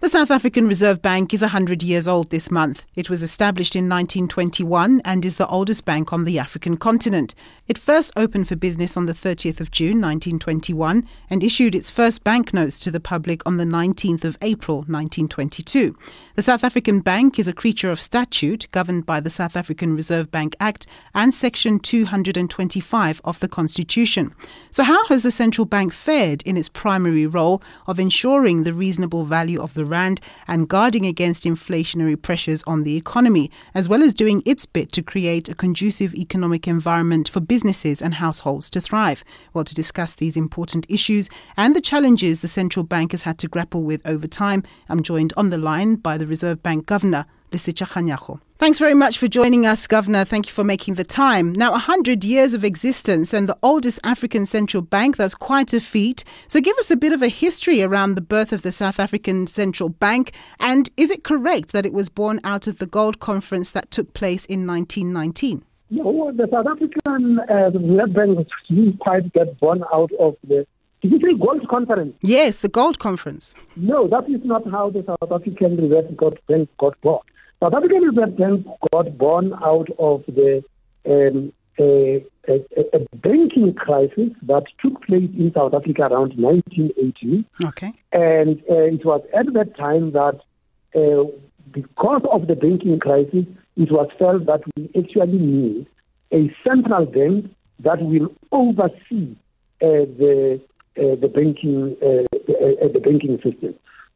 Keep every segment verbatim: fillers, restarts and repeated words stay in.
The South African Reserve Bank is one hundred years old this month. It was established in nineteen twenty-one and is the oldest bank on the African continent. It first opened for business on the thirtieth of June nineteen twenty-one and issued its first banknotes to the public on the nineteenth of April nineteen twenty-two. The South African Bank is a creature of statute governed by the South African Reserve Bank Act and Section two hundred twenty-five of the Constitution. So how has the central bank fared in its primary role of ensuring the reasonable value of the rand and guarding against inflationary pressures on the economy, as well as doing its bit to create a conducive economic environment for businesses and households to thrive? Well, to discuss these important issues and the challenges the central bank has had to grapple with over time, I'm joined on the line by the Reserve Bank Governor, Lesetja Kganyago. Thanks very much for joining us, Governor. Thank you for making the time. Now, one hundred years of existence and the oldest African central bank, that's quite a feat. So give us a bit of a history around the birth of the South African Central Bank. And is it correct that it was born out of the Gold Conference that took place in nineteen nineteen? No, the South African uh, Reserve Bank didn't quite get born out of the Did you say Gold Conference? Yes, the Gold Conference. No, that is not how the South African Reserve Bank got born. South African Reserve Bank got born out of the um, a, a, a banking crisis that took place in South Africa around nineteen eighty. Okay. And uh, it was at that time that uh, because of the banking crisis, it was felt that we actually need a central bank that will oversee uh, the uh, the banking uh, the, uh, the banking system.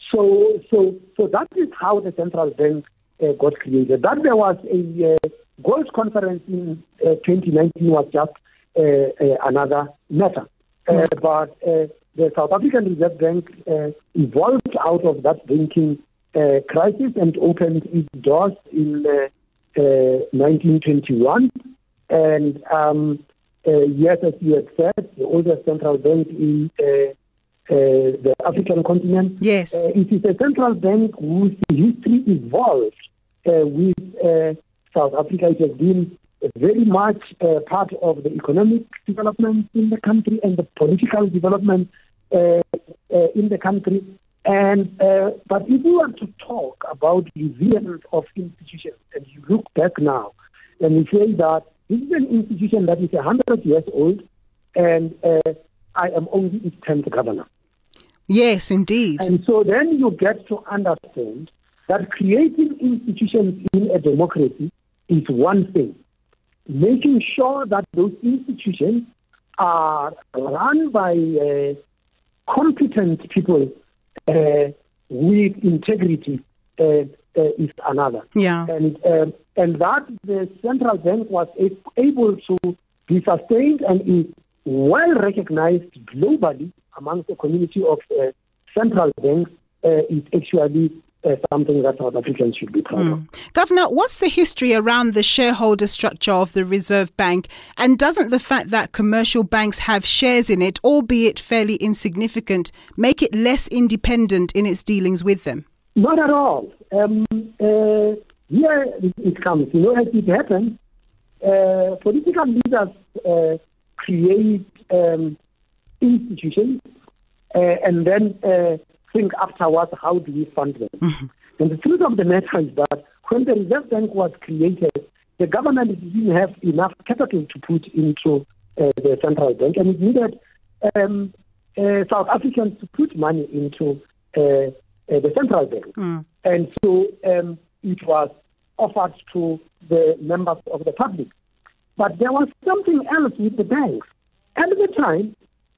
So so so that is how the central bank Uh, got created. That there was a uh, Gold Conference in uh, twenty nineteen was just uh, uh, another matter. Uh, but uh, the South African Reserve Bank uh, evolved out of that banking uh, crisis and opened its doors in uh, uh, nineteen twenty-one. And um, uh, yes, as you had said, the oldest central bank in uh, uh, the African continent. Yes. Uh, it is a central bank whose history evolved uh, with uh, South Africa. It has been very much uh, part of the economic development in the country and the political development uh, uh, in the country. And uh, but if we want to talk about resilience of institutions, and you look back now, and we say that this is an institution that is one hundred years old, and uh, I am only its tenth governor. Yes, indeed. And so then you get to understand that creating institutions in a democracy is one thing. Making sure that those institutions are run by uh, competent people uh, with integrity uh, uh, is another. Yeah. And uh, and that the central bank was able to be sustained and is well recognized globally amongst the community of uh, central banks uh, is actually Uh, something that South Africans should be proud mm. of. Governor, what's the history around the shareholder structure of the Reserve Bank? And doesn't the fact that commercial banks have shares in it, albeit fairly insignificant, make it less independent in its dealings with them? Not at all. Um, uh, here it comes. You know, as it happens, uh, political leaders uh, create um, institutions uh, and then uh, think afterwards, how do we fund them? Mm-hmm. And the truth of the matter is that when the Reserve Bank was created, the government didn't have enough capital to put into uh, the central bank, and it needed um, uh, South Africans to put money into uh, uh, the central bank. Mm. And so um, it was offered to the members of the public. But there was something else with the banks. At the time,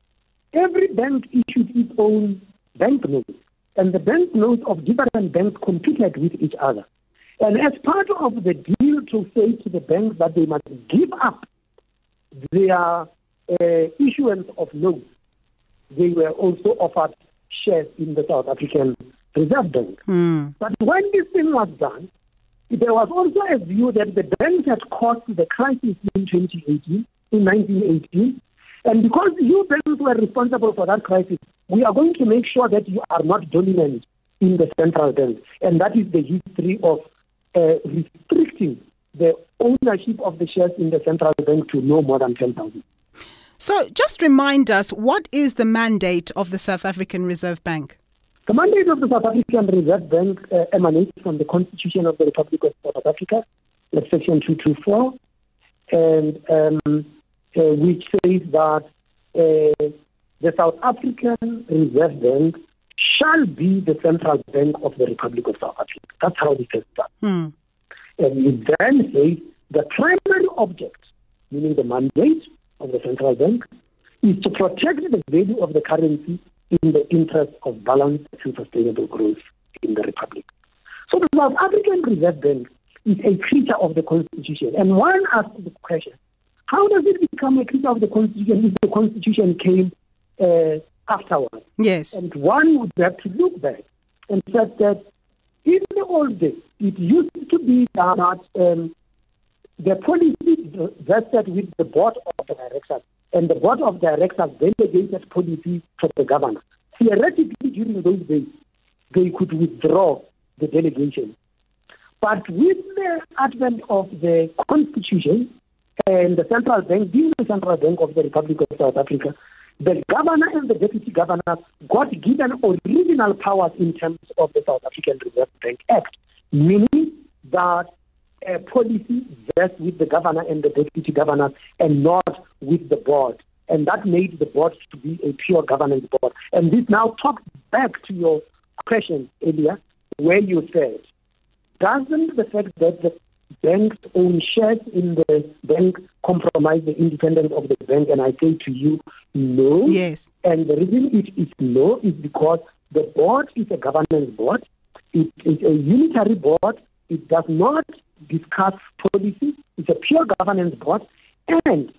every bank issued its own banknotes, and the banknotes of different banks competed with each other. And as part of the deal to say to the banks that they must give up their uh, issuance of notes, they were also offered shares in the South African Reserve Bank. Mm. But when this thing was done, there was also a view that the banks had caused the crisis in twenty eighteen, in nineteen eighteen, and because you banks were responsible for that crisis, we are going to make sure that you are not dominant in the central bank. And that is the history of uh, restricting the ownership of the shares in the central bank to no more than ten thousand. So just remind us, what is the mandate of the South African Reserve Bank? The mandate of the South African Reserve Bank uh, emanates from the Constitution of the Republic of South Africa, that's Section two twenty-four, and um, uh, which says that uh, the South African Reserve Bank shall be the central bank of the Republic of South Africa. That's how it is done. Hmm. And it then says the primary object, meaning the mandate of the central bank, is to protect the value of the currency in the interest of balanced and sustainable growth in the Republic. So the South African Reserve Bank is a creature of the Constitution. And one asks the question, how does it become a creature of the Constitution if the Constitution came uh, afterwards? Yes. And one would have to look back and say that in the old days, it used to be that um, the policy vested with the board of directors, and the board of directors delegated policy to the governor. Theoretically, during those days, they could withdraw the delegation. But with the advent of the Constitution and the central bank being the central bank of the Republic of South Africa, the governor and the deputy governor got given original powers in terms of the South African Reserve Bank Act, meaning that a policy vests with the governor and the deputy governor and not with the board. And that made the board to be a pure governance board. And this now talks back to your question earlier, where you said, doesn't the fact that the bank's own shares in the bank compromise the independence of the bank? And I say to you, no. Yes. And the reason it is no is because the board is a governance board. It is a unitary board. It does not discuss policy. It's a pure governance board. And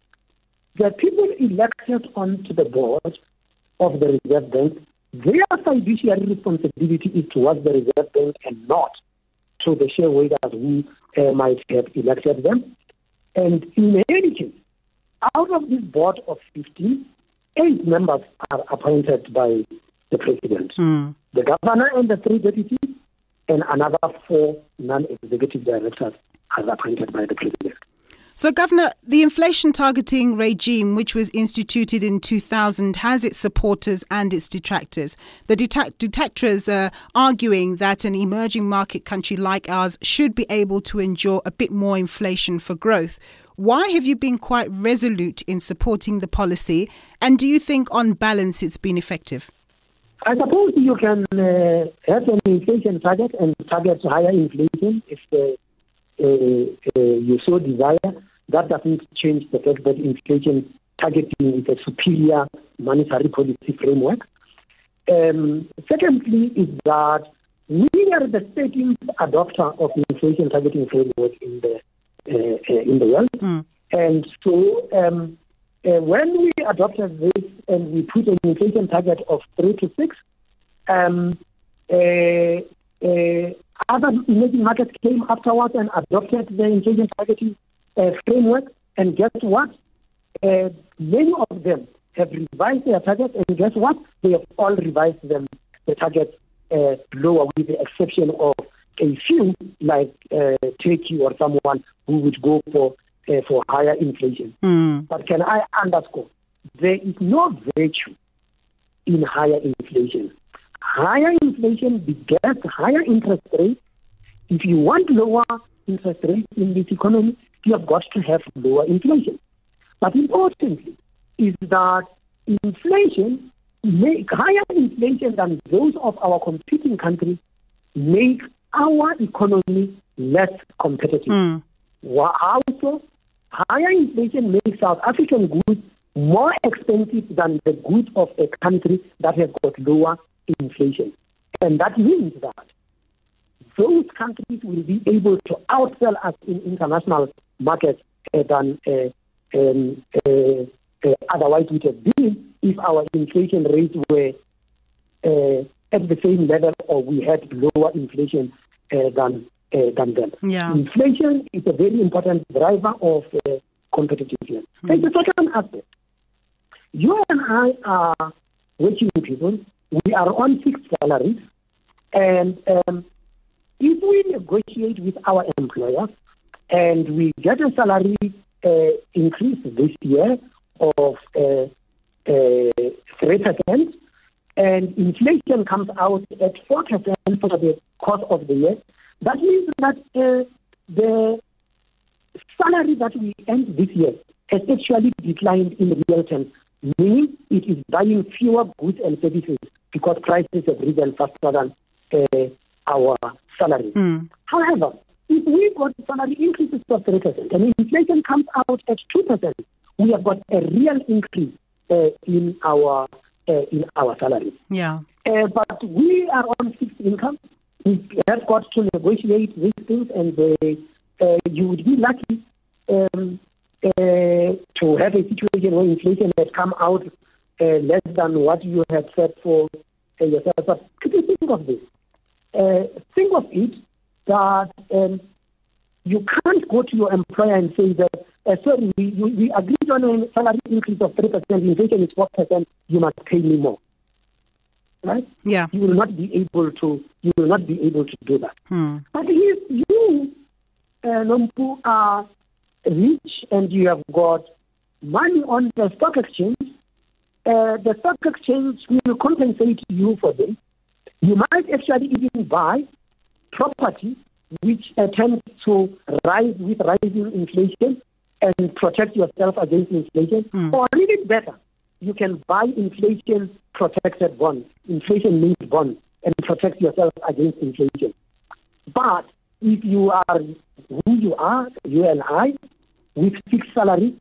the people elected onto the board of the Reserve Bank, their fiduciary responsibility is towards the Reserve Bank and not to the shareholders who uh, might have elected them. And in any case, out of this board of fifteen, eight members are appointed by the president. Mm. The governor and the three deputies, and another four non-executive directors are appointed by the president. So, Governor, the inflation targeting regime, which was instituted in two thousand, has its supporters and its detractors. The detract- detractors are arguing that an emerging market country like ours should be able to endure a bit more inflation for growth. Why have you been quite resolute in supporting the policy? And do you think, on balance, it's been effective? I suppose you can uh, have an inflation target and target higher inflation if uh, uh, uh, you so desire. That doesn't change the fact that inflation targeting is a superior monetary policy framework. Um, secondly, is that we are the thirteenth adopter of the inflation targeting framework in the uh, uh, in the world, mm. and so um, uh, when we adopted this and we put an inflation target of three to six, um, uh, uh, other emerging markets came afterwards and adopted the inflation targeting uh, framework. And guess what? Uh, many of them have revised their targets, and guess what? They have all revised them, the targets uh, lower, with the exception of a few like uh, Turkey or someone who would go for uh, for higher inflation. Mm. But can I underscore, there is no virtue in higher inflation. Higher inflation begets higher interest rates. If you want lower interest rates in this economy, you have got to have lower inflation. But importantly is that inflation, make higher inflation than those of our competing countries, make our economy less competitive. Mm. How so? Higher inflation makes South African goods more expensive than the goods of a country that has got lower inflation. And that means that those countries will be able to outsell us in international markets uh, than uh, um, uh, uh, otherwise would have been if our inflation rates were uh, at the same level or we had lower inflation uh, than uh, than them. Yeah. Inflation is a very important driver of uh, competitiveness. Mm. And the second aspect, you and I are working people. We are on fixed salaries, and um, if we negotiate with our employers and we get a salary uh, increase this year of uh, uh, three percent, and inflation comes out at four percent for the course of the year, that means that uh, the salary that we earned this year has actually declined in real terms, meaning it is buying fewer goods and services because prices have risen faster than uh, our salary. Mm. However, if we got salary increases of three percent and inflation comes out at two percent, we have got a real increase uh, in our uh, in our salary. Yeah. Uh, but we are on fixed income. We have got to negotiate these things, and uh, uh, you would be lucky um, uh, to have a situation where inflation has come out uh, less than what you had set for uh, yourself. But could you think of this? Uh, think of it that um, you can't go to your employer and say that, uh, sorry, we, we, we agreed on a salary increase of three percent, inflation is four percent, you must pay me more. Right? Yeah. You will not be able to, you will not be able to do that. Hmm. But if you, uh, Nompu, are rich and you have got money on the stock exchange, uh, the stock exchange will compensate you for this. You might actually even buy property which uh, tends to rise with rising inflation and protect yourself against inflation. Mm. Or even better, you can buy inflation protected bonds, inflation linked bonds, and protect yourself against inflation. But if you are who you are, you and I, with fixed salary,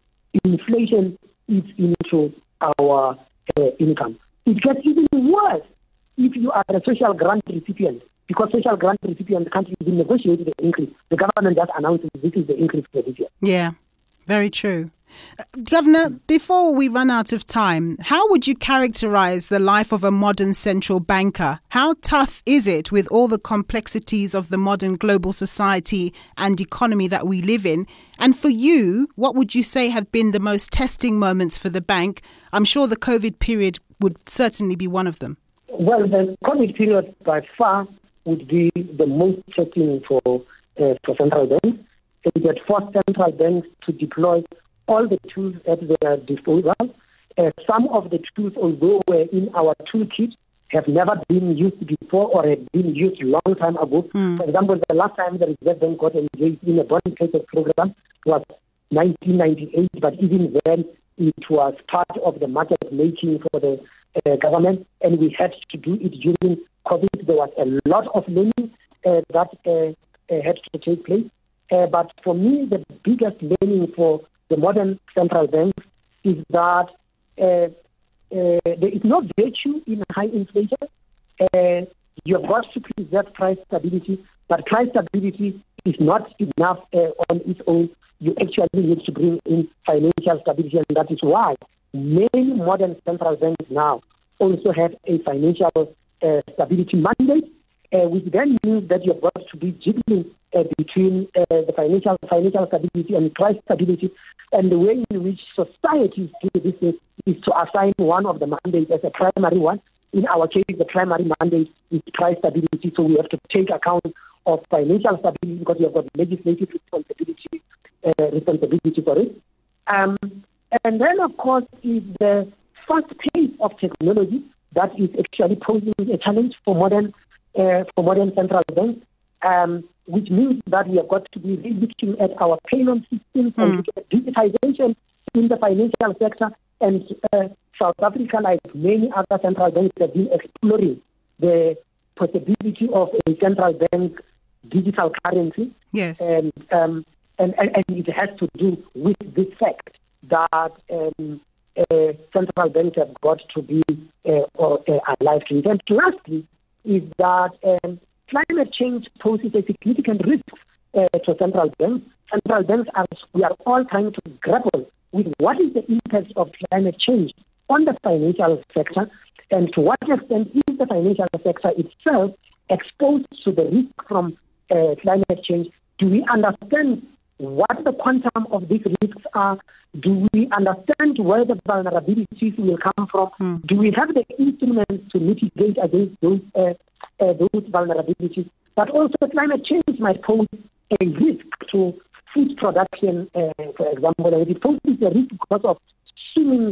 inflation eats into our uh, income. It gets even worse if you are a social grant recipient, because social grant recipients can't even negotiate the increase. The government just announces this is the increase for this year. Yeah, very true. Uh, Governor, before we run out of time, how would you characterize the life of a modern central banker? How tough is it with all the complexities of the modern global society and economy that we live in? And for you, what would you say have been the most testing moments for the bank? I'm sure the COVID period would certainly be one of them. Well, the COVID period by far would be the most testing for uh, for central banks. It had forced central banks to deploy all the tools at their disposal. Uh, some of the tools, although were in our toolkit, have never been used before or have been used a long time ago. Mm. For example, the last time the Reserve Bank got engaged in a bond purchase program was nineteen ninety-eight, but even then it was part of the market making for the uh, government, and we had to do it during COVID. There was a lot of learning uh, that uh, uh, had to take place. Uh, but for me, the biggest learning for the modern central banks is that uh, uh, there is no virtue in high inflation. Uh, you have got to preserve price stability, but price stability is not enough uh, on its own. You actually need to bring in financial stability, and that is why many modern central banks now also have a financial uh, stability mandate, uh, which then means that you've got to be jiggling uh, between uh, the financial financial stability and price stability. And the way in which societies do this is, is to assign one of the mandates as a primary one. In our case, the primary mandate is price stability, so we have to take account of financial stability because we have got legislative responsibility, uh, responsibility for it. Um, and then, of course, is the fast pace of technology that is actually posing a challenge for modern uh, for modern central banks, um, which means that we have got to be re-looking at our payment systems mm. and look at digitization in the financial sector. And uh, South Africa, like many other central banks, have been exploring the possibility of a central bank digital currency. Yes. And, um, and, and, and it has to do with this fact that um, uh, central banks have got to be uh, or, uh, alive to it. And lastly, is that um, climate change poses a significant risk uh, to central banks. Central banks are, we are all trying to grapple with what is the impact of climate change on the financial sector, and to what extent is the financial sector itself exposed to the risk from uh, climate change. Do we understand what the quantum of these risks are? Do we understand where the vulnerabilities will come from? Mm. Do we have the instruments to mitigate against those uh, uh, those vulnerabilities? But also climate change might pose a risk to food production, uh, for example, and it poses a risk because of swimming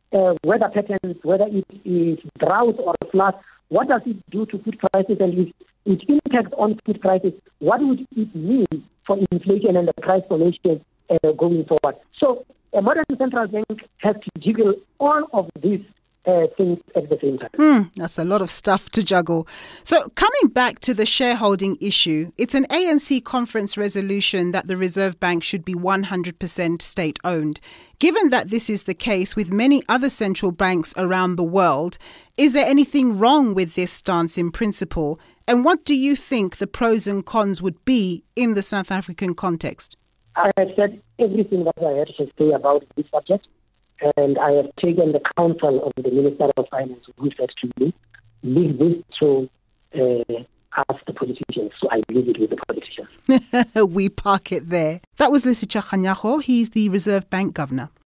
uh, weather patterns, whether it is drought or flood, what does it do to food prices, and its, its impact on food prices? What would it mean for inflation and the price formation uh, going forward? So a modern central bank has to juggle all of these uh, things at the same time. Hmm, that's a lot of stuff to juggle. So coming back to the shareholding issue, it's an A N C conference resolution that the Reserve Bank should be one hundred percent state-owned. Given that this is the case with many other central banks around the world, is there anything wrong with this stance in principle? And what do you think the pros and cons would be in the South African context? I have said everything that I had to say about this subject, and I have taken the counsel of the Minister of Finance, who said to me, leave this to uh, us, the politicians. So I leave it with the politicians. We park it there. That was Lesitsha Kganyago. He's the Reserve Bank Governor.